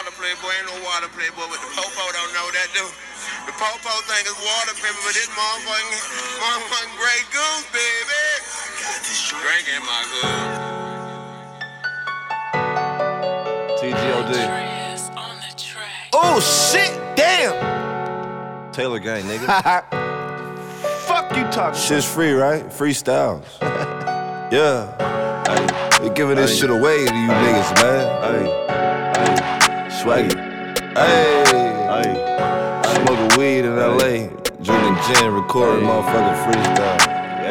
water playboy, ain't no water playboy, but the popo don't know that, dude. The popo think it's water playboy, but this motherfucking Grey Goose, baby. Drinking my good. TGOD. Oh shit, damn. Taylor Gang, nigga. Fuck you talking. Shit's free, right? Freestyles. Yeah. They giving this shit away to you niggas, man. Swaggy. Smoking weed in LA, drinking gin, recording motherfucking freestyle.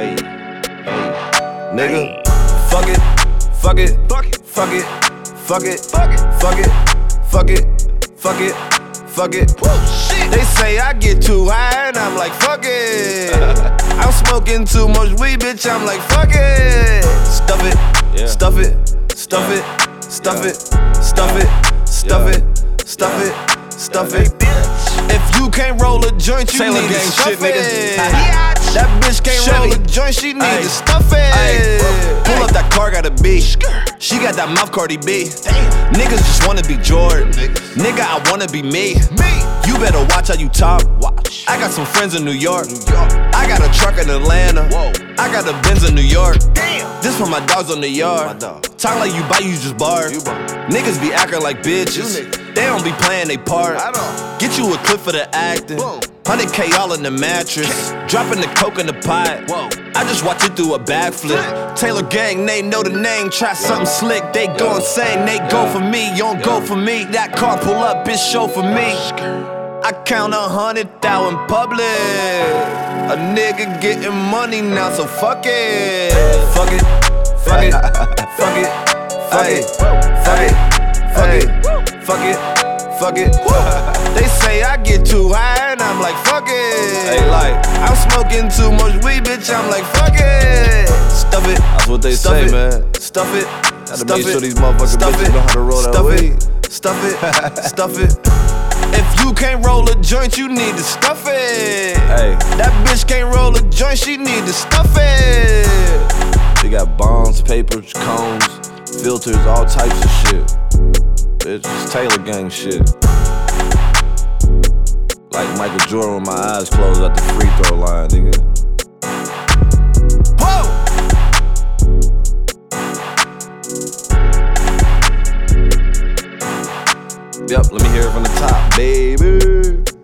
Nigga, fuck it, fuck it, fuck it, fuck it, fuck it, fuck it, fuck it, fuck it, fuck it, fuck it. They say I get too high and I'm like, fuck it. I'm smoking too much weed, bitch, I'm like, fuck it. Stuff it, stuff it, stuff it, stuff it, stuff it, stuff it, stuff it, stuff it. If you can't roll a joint, you need to stuff it. That bitch can't roll a joint, she need to stuff it. Pull up that car, got a B. She got that mouth, Cardi B. Niggas just wanna be Jordan. Nigga, I wanna be me. You better watch how you talk. I got some friends in New York. I got a truck in Atlanta. I got a Benz in New York. This for my dogs on the yard. Talk like you buy, you just bar. Niggas be acting like bitches. They don't be playing they part. Get you a clip for the acting. 100K all in the mattress. Dropping the coke in the pot. I just watch it through a backflip. Taylor Gang, they know the name. Try something slick, they go insane. They go for me, you don't go for me. That car pull up, bitch, show for me. I count 100,000 public. A nigga getting money now, so fuck it. Fuck it, fuck it, fuck it, fuck it, fuck it, fuck it, fuck it, fuck it. They say I get too high and I'm like, fuck it. Hey, like, I'm smoking too much weed, bitch, I'm like, fuck it. Stuff it. That's what they say, man. Stuff it. Gotta make sure these motherfuckers bitches know how to roll that weed. Stuff it, stuff it. If you can't roll a joint, you need to stuff it. That bitch can't roll a joint, she need to stuff it. They got bombs, papers, cones, filters, all types of shit. It's just Taylor Gang shit. Like Michael Jordan with my eyes closed at the free throw line, nigga. Whoa! Yep, let me hear it from the top, baby.